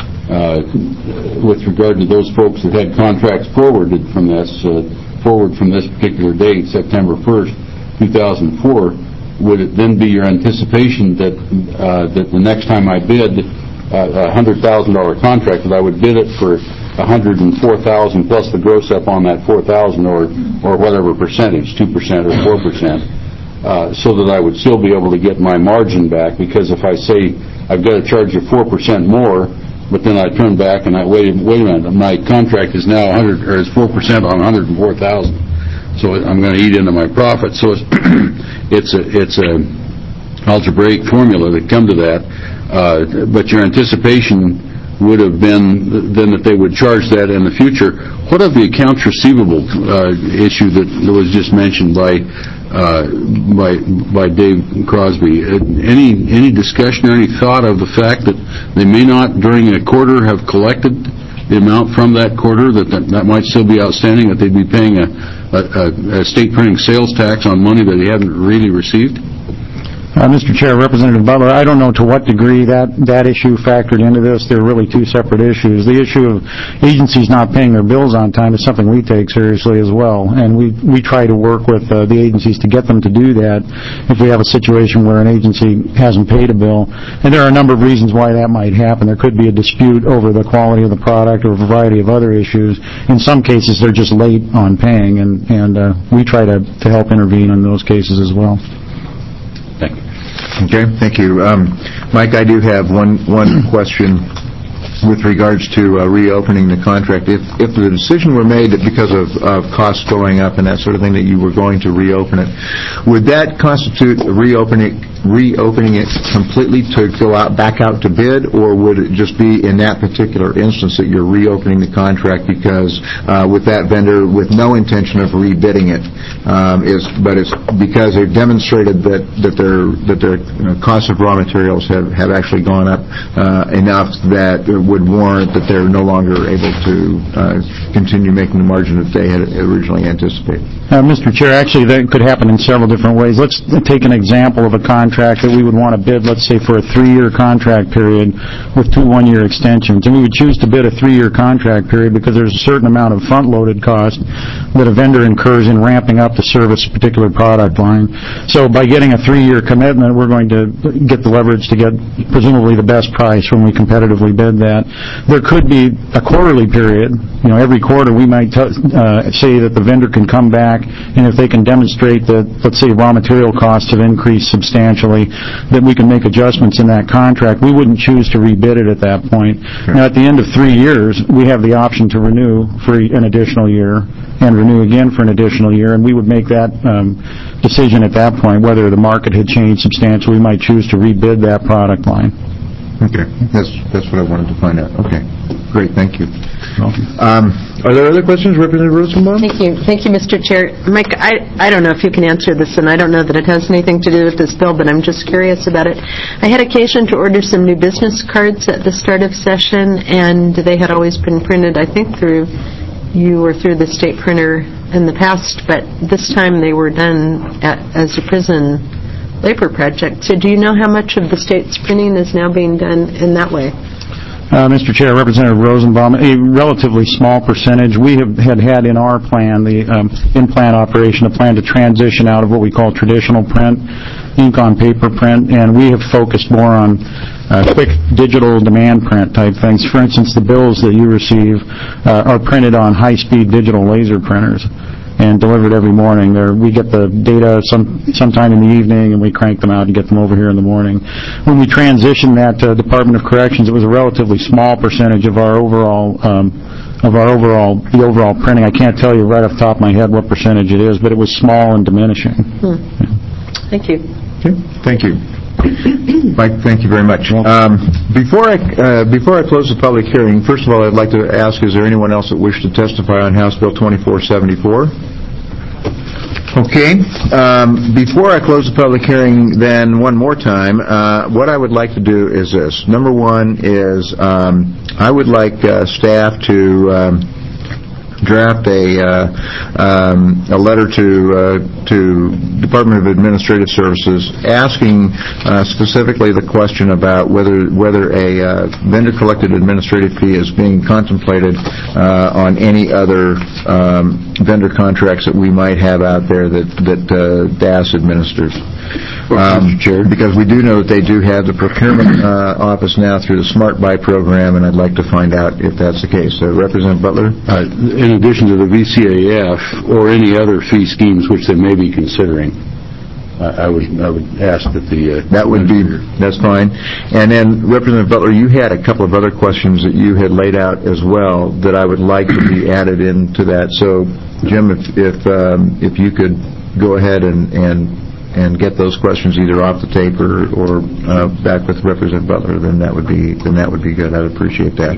those folks that had contracts forward from this particular date, September 1st, 2004. Would it then be your anticipation that the next time I bid a $100,000 contract, that I would bid it for $104,000 plus the gross up on that $4,000 or whatever percentage, 2% or 4%, so that I would still be able to get my margin back? Because if I say I've got to charge you 4% more, but then I turn back and I wait a minute, my contract is now 4% on $104,000. So I'm going to eat into my profit. So it's a algebraic formula that come to that. But your anticipation would have been then that they would charge that in the future. What of the accounts receivable issue that was just mentioned by Dave Crosby? Any discussion or any thought of the fact that they may not during a quarter have collected the amount from that quarter, that might still be outstanding, that they'd be paying a state printing sales tax on money that they haven't really received? Mr. Chair, Representative Butler, I don't know to what degree that issue factored into this. They're really two separate issues. The issue of agencies not paying their bills on time is something we take seriously as well, and we try to work with the agencies to get them to do that if we have a situation where an agency hasn't paid a bill. And there are a number of reasons why that might happen. There could be a dispute over the quality of the product or a variety of other issues. In some cases, they're just late on paying, and we try to help intervene in those cases as well. Thank you. Okay, thank you. Mike, I do have one question with regards to reopening the contract. If the decision were made that because of costs going up and that sort of thing that you were going to reopen it, would that constitute reopening it completely to go back out to bid, or would it just be in that particular instance that you're reopening the contract because with that vendor with no intention of rebidding it, but it's because they've demonstrated that their cost of raw materials have actually gone up enough that would warrant that they're no longer able to continue making the margin that they had originally anticipated? Mr. Chair, actually that could happen in several different ways. Let's take an example of a contract that we would want to bid, let's say, for a 3-year contract period with 2 one-year extensions. And we would choose to bid a 3-year contract period because there's a certain amount of front-loaded cost that a vendor incurs in ramping up to service a particular product line. So by getting a 3-year commitment, we're going to get the leverage to get presumably the best price when we competitively bid that. There could be a quarterly period. Every quarter we might say that the vendor can come back, and if they can demonstrate that, let's say, raw material costs have increased substantially, that we can make adjustments in that contract. We wouldn't choose to rebid it at that point. Sure. Now, at the end of 3 years, we have the option to renew for an additional year and renew again for an additional year, and we would make that decision at that point. Whether the market had changed substantially, we might choose to rebid that product line. Okay, that's what I wanted to find out. Okay, great, thank you. Are there other questions, Representative Rosenbaum? Thank you, Mr. Chair. Mike, I don't know if you can answer this, and I don't know that it has anything to do with this bill, but I'm just curious about it. I had occasion to order some new business cards at the start of session, and they had always been printed, I think, through you or through the state printer in the past, but this time they were done as a prison labor project. So do you know how much of the state's printing is now being done in that way? Mr. Chair, Representative Rosenbaum, a relatively small percentage. We had in our plan, the in-plant operation, a plan to transition out of what we call traditional print, ink on paper print, and we have focused more on quick digital demand print type things. For instance, the bills that you receive are printed on high-speed digital laser printers and delivered every morning. We get the data sometime in the evening, and we crank them out and get them over here in the morning. When we transitioned that to Department of Corrections, it was a relatively small percentage of our overall printing. I can't tell you right off the top of my head what percentage it is, but it was small and diminishing. Yeah. Thank you. Okay. Thank you. Mike, thank you very much. Before I close the public hearing, first of all, I'd like to ask, is there anyone else that wished to testify on House Bill 2474? Okay. Before I close the public hearing, then one more time, what I would like to do is this. Number one is I would like staff to draft a letter to Department of Administrative Services asking specifically the question about whether a vendor-collected administrative fee is being contemplated on any other vendor contracts that we might have out there that DAS administers. Because we do know that they do have the procurement office now through the Smart Buy program, and I'd like to find out if that's the case. Representative Butler? In addition to the VCAF or any other fee schemes which they may be considering, I would ask that the... That's fine. And then, Representative Butler, you had a couple of other questions that you had laid out as well that I would like to be added into that. So, Jim, if you could go ahead and get those questions either off the tape or back with Representative Butler, then that would be good. I'd appreciate that.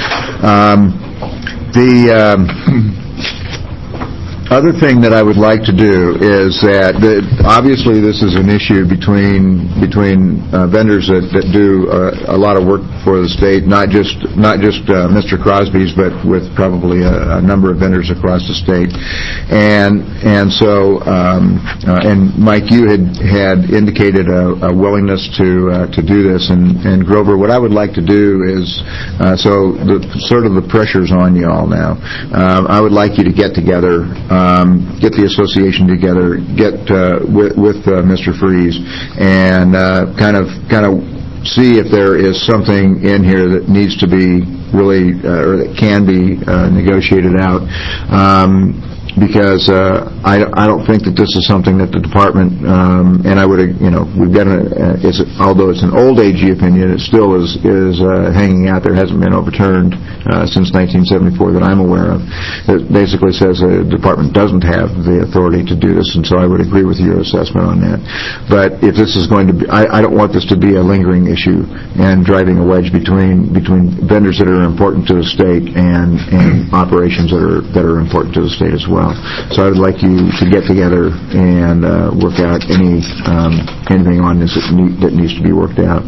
The other thing that I would like to do is that obviously this is an issue between vendors that do a lot of work for the state, not just Mr. Crosby's, but with probably a number of vendors across the state. And so Mike, you had indicated a willingness to do this, and Grover, what I would like to do is so the pressure's on you all now. I would like you to get together. Get the association together, get with Mr. Freeze, and kind of see if there is something in here that needs to be really, or that can be negotiated out. Because I don't think that this is something that the department, and I would, we've got although it's an old AG opinion, it still is hanging out there, hasn't been overturned since 1974 that I'm aware of. It basically says the department doesn't have the authority to do this, and so I would agree with your assessment on that. But if this is going to be, I don't want this to be a lingering issue and driving a wedge between vendors that are important to the state and operations that are important to the state as well. So I would like you to get together and work out anything on this that needs to be worked out.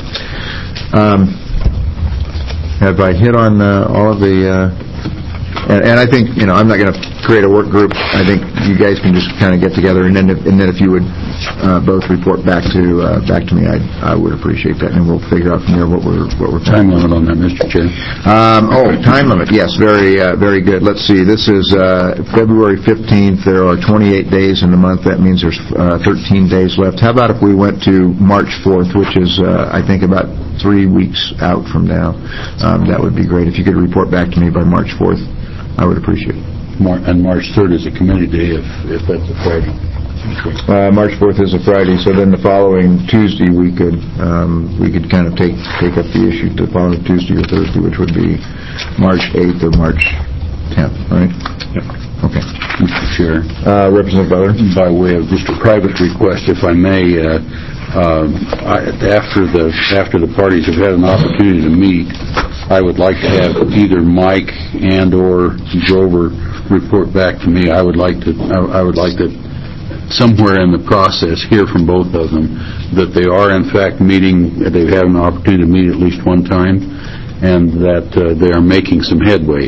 Have I hit on all of the... And I think, I'm not going to create a work group. I think you guys can just kind of get together, and then if you would both report back to me, I would appreciate that, and we'll figure out from there what we're time limit on that, Mr. Chair. Time limit. Yes, very good. Let's see. This is February 15th. There are 28 days in the month. That means there's 13 days left. How about if we went to March 4th, which is I think about 3 weeks out from now? That would be great if you could report back to me by March 4th. I would appreciate it. And March 3rd is a committee day if that's a Friday. March 4th is a Friday, so then the following Tuesday we could kind of take up the issue the following Tuesday or Thursday, which would be March 8th or March 10th, right? Yep. Okay. Mr. Chair. Representative Butler? By way of just a private request, if I may, after the parties have had an opportunity to meet, I would like to have either Mike and or Grover report back to me. I would like to somewhere in the process hear from both of them that they are in fact meeting, they've had an opportunity to meet at least one time, and that they are making some headway.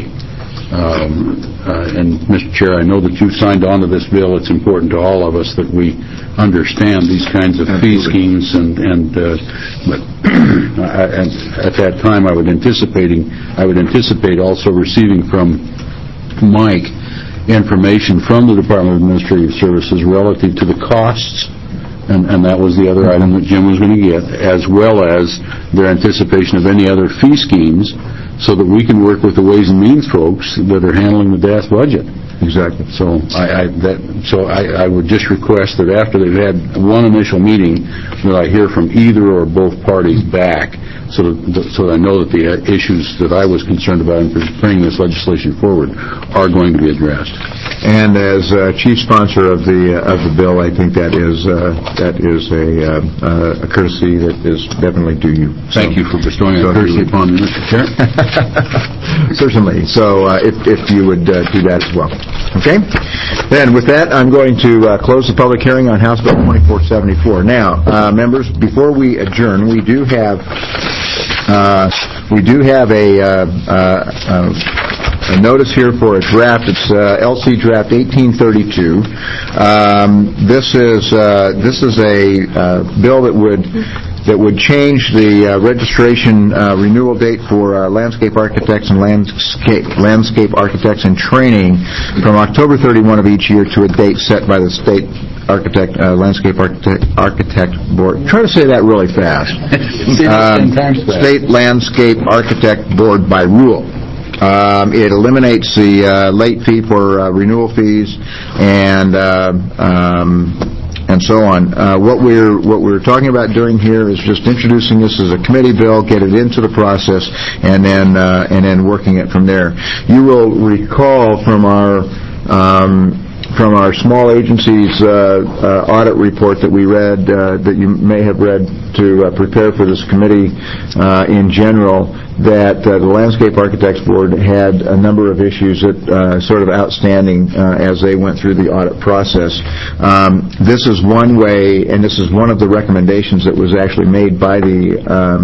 And Mr. Chair, I know that you've signed on to this bill. It's important to all of us that we understand these kinds of fee schemes, and at that time I would anticipate also receiving from Mike information from the Department of Administrative Services relative to the costs, and that was the other item that Jim was going to get, as well as their anticipation of any other fee schemes, so that we can work with the Ways and Means folks that are handling the DAS budget. Exactly. So I would just request that after they've had one initial meeting, that I hear from either or both parties back, so that I know that the issues that I was concerned about in bringing this legislation forward are going to be addressed. And as chief sponsor of the bill, I think that is a courtesy that is definitely due you. Thank you for bestowing a courtesy upon me, Mr. Chair. Certainly. So if you would do that as well. Okay? Then, with that, I'm going to close the public hearing on House Bill 2474. Now, members, before we adjourn, we do have a notice here for a draft. It's LC Draft 1832. This is a bill that would change the registration renewal date for landscape architects and landscape architects in training from October 31 of each year to a date set by the state landscape architect board. Try to say that really fast. State Landscape Architect Board by rule. It eliminates the late fee for renewal fees and so on. What we're talking about doing here is just introducing this as a committee bill, get it into the process, and then working it from there. You will recall from our small agencies audit report that we read, that you may have read to prepare for this committee in general, that the Landscape Architects Board had a number of issues that sort of outstanding as they went through the audit process. This is one way, and this is one of the recommendations that was actually made by the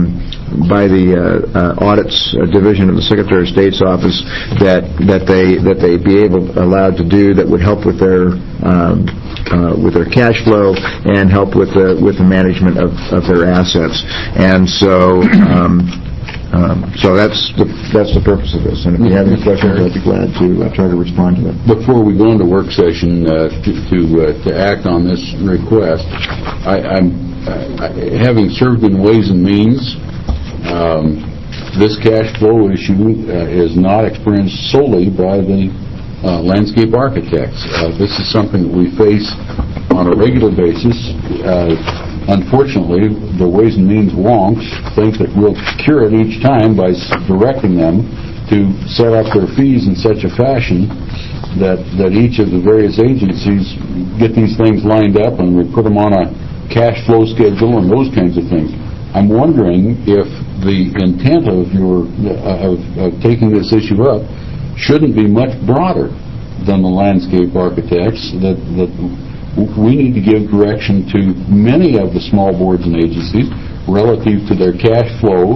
audits division of the Secretary of State's office that they be allowed to do that would help with their cash flow and help with the management of their assets. And so that's the purpose of this. And if you have any questions, I'd be glad to try to respond to them. Before we go into work session to act on this request, I'm having served in Ways and Means. This cash flow issue is not experienced solely by the landscape architects. This is something that we face on a regular basis. Unfortunately, the Ways and Means wonks think that we'll cure it each time by directing them to set up their fees in such a fashion that each of the various agencies get these things lined up and we put them on a cash flow schedule and those kinds of things. I'm wondering if the intent of taking this issue up shouldn't be much broader than the landscape architects, that we need to give direction to many of the small boards and agencies relative to their cash flow,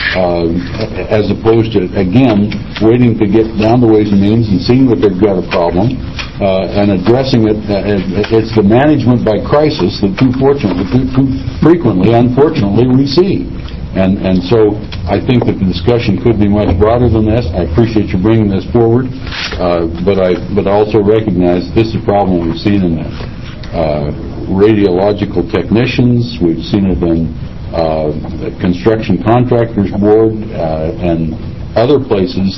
as opposed to, again, waiting to get down the Ways and Means and seeing that they've got a problem and addressing it. It's the management by crisis that too frequently, unfortunately, we see. And so I think that the discussion could be much broader than this. I appreciate you bringing this forward, but I also recognize this is a problem we've seen in the radiological technicians. We've seen it in the Construction Contractors Board and other places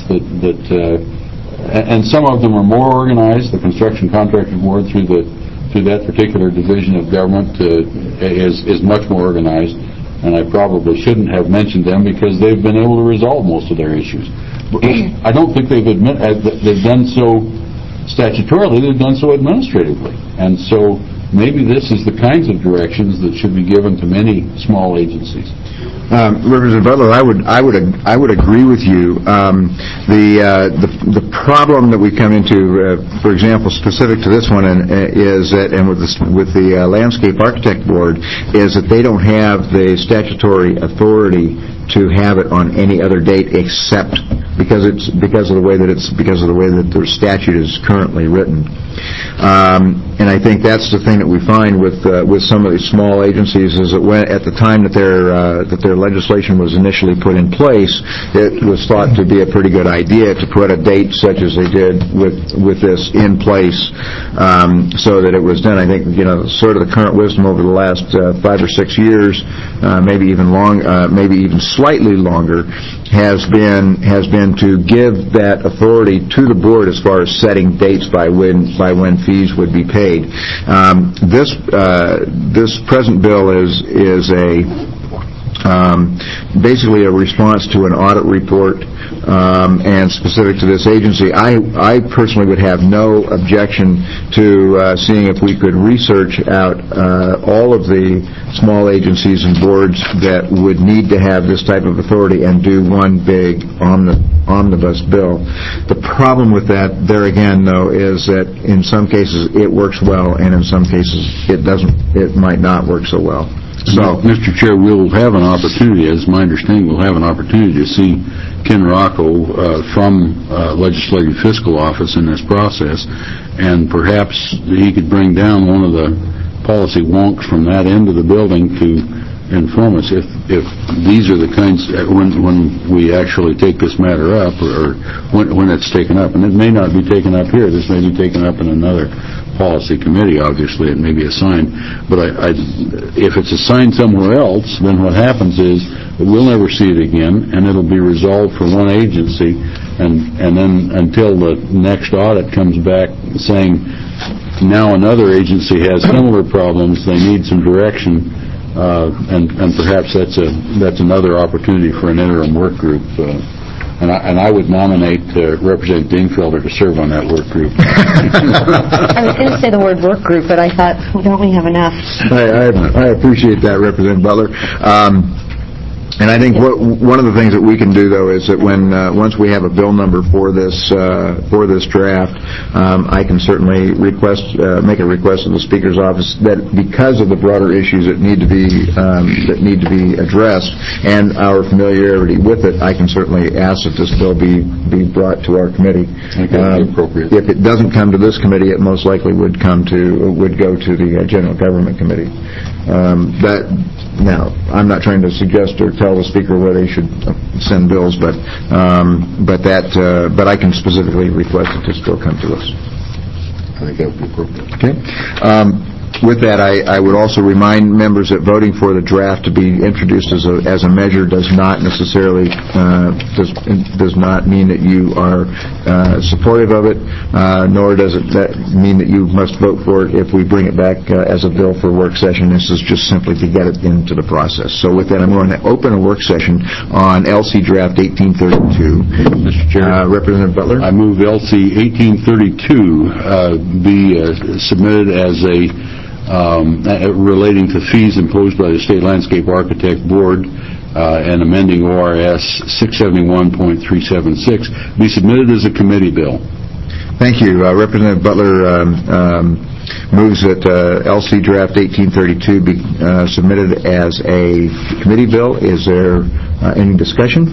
and some of them are more organized. The Construction Contractors Board through that particular division of government is much more organized. And I probably shouldn't have mentioned them because they've been able to resolve most of their issues. But I don't think they've done so statutorily, they've done so administratively. And so maybe this is the kinds of directions that should be given to many small agencies. Representative Butler, I would agree with you. The problem that we come into, for example, specific to this one, is that, and with the Landscape Architect Board, is that they don't have the statutory authority to have it on any other date except because of the way that their statute is currently written. And I think that's the thing that we find with some of these small agencies is that at the time that their legislation was initially put in place, it was thought to be a pretty good idea to put a date such as they did with this in place, so that it was done. I think sort of the current wisdom over the last 5 or 6 years, maybe even slightly longer, has been to give that authority to the board as far as setting dates by when fees would be paid. This present bill is a basically a response to an audit report and specific to this agency. I personally would have no objection to seeing if we could research out all of the small agencies and boards that would need to have this type of authority and do one big omnibus bill. The problem with that, there again, though, is that in some cases it works well, and in some cases it doesn't. It might not work so well. So, Mr. Chair, we'll have an opportunity, as my understanding, we'll have an opportunity to see Ken Rocco from Legislative Fiscal Office in this process, and perhaps he could bring down one of the policy wonks from that end of the building to inform us if these are the kinds, when we actually take this matter up, or when it's taken up. And it may not be taken up here. This may be taken up in another policy committee. Obviously, it may be assigned. But if it's assigned somewhere else, then what happens is that we'll never see it again, and it'll be resolved for one agency, and then until the next audit comes back saying now another agency has similar problems, they need some direction. And perhaps that's another opportunity for an interim work group. And I would nominate Representative Dingfelder to serve on that work group. I was going to say the word work group, but I thought, well, don't we have enough? I appreciate that, Representative Butler. And I think one of the things that we can do, though, is that when once we have a bill number for this draft, I can certainly make a request of the Speaker's office that because of the broader issues that need to be addressed and our familiarity with it, I can certainly ask that this bill be brought to our committee. Appropriate. If it doesn't come to this committee, it most likely would go to the General Government Committee. Now, I'm not trying to suggest or tell the Speaker whether he should send bills, but I can specifically request that this bill come to us. I think that would be appropriate. Okay. With that, I would also remind members that voting for the draft to be introduced as a measure does not necessarily does not mean that you are supportive of it, nor does it mean that you must vote for it if we bring it back as a bill for work session. This is just simply to get it into the process. So with that, I'm going to open a work session on LC Draft 1832. Mr. Chair, Representative Butler. I move LC 1832 be submitted as a relating to fees imposed by the State Landscape Architect Board and amending ORS 671.376 be submitted as a committee bill. Thank you. Representative Butler moves that LC Draft 1832 be submitted as a committee bill. Is there any discussion?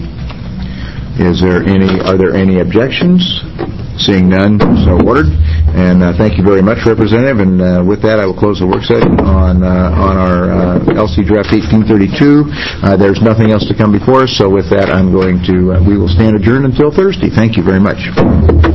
Are there any objections? Seeing none, so ordered. And thank you very much, Representative. And with that, I will close the work session on our LC Draft 1832. There's nothing else to come before us, so with that, we will stand adjourned until Thursday. Thank you very much.